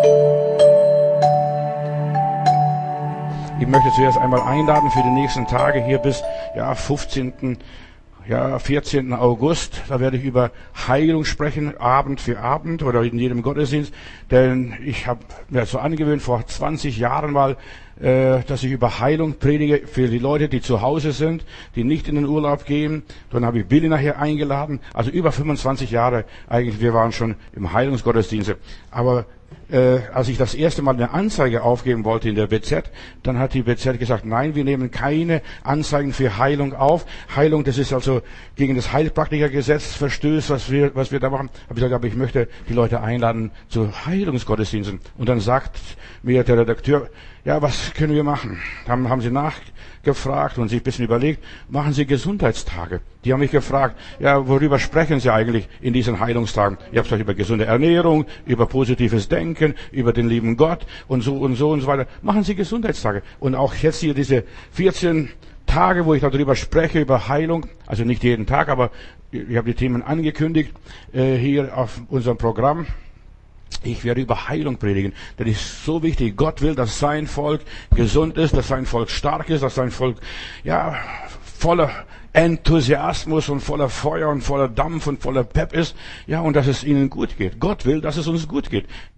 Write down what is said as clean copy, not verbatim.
Ich möchte zuerst einmal einladen für die nächsten Tage hier bis 15. 14. August. Da werde ich über Heilung sprechen, Abend für Abend oder in jedem Gottesdienst. Denn ich habe mir so angewöhnt, vor 20 Jahren mal, dass ich über Heilung predige für die Leute, die zu Hause sind, die nicht in den Urlaub gehen. Dann habe ich Billy nachher eingeladen. Also über 25 Jahre eigentlich, wir waren schon im Heilungsgottesdienst. Aber als ich das erste Mal eine Anzeige aufgeben wollte in der BZ, dann hat die BZ gesagt, nein, wir nehmen keine Anzeigen für Heilung auf. Heilung, das ist also gegen das Heilpraktikergesetz verstößt, was wir da machen. Habe ich gesagt, aber ich möchte die Leute einladen zu Heilungsgottesdiensten. Und dann sagt mir der Redakteur, ja, was können wir machen? Haben sie nachgefragt und sich ein bisschen überlegt, machen Sie Gesundheitstage. Die haben mich gefragt, ja, worüber sprechen Sie eigentlich in diesen Heilungstagen? Ich habe gesagt, über gesunde Ernährung, über positives Denken, über den lieben Gott und so und so und so weiter. Machen Sie Gesundheitstage. Und auch jetzt hier diese 14 Tage, wo ich darüber spreche, über Heilung, also nicht jeden Tag, aber ich habe die Themen angekündigt, hier auf unserem Programm. Ich werde über Heilung predigen, denn es ist so wichtig. Gott will, dass sein Volk gesund ist, dass sein Volk stark ist, dass sein Volk, voller Enthusiasmus und voller Feuer und voller Dampf und voller Pep ist, und dass es ihnen gut geht. Gott will, dass es uns gut geht.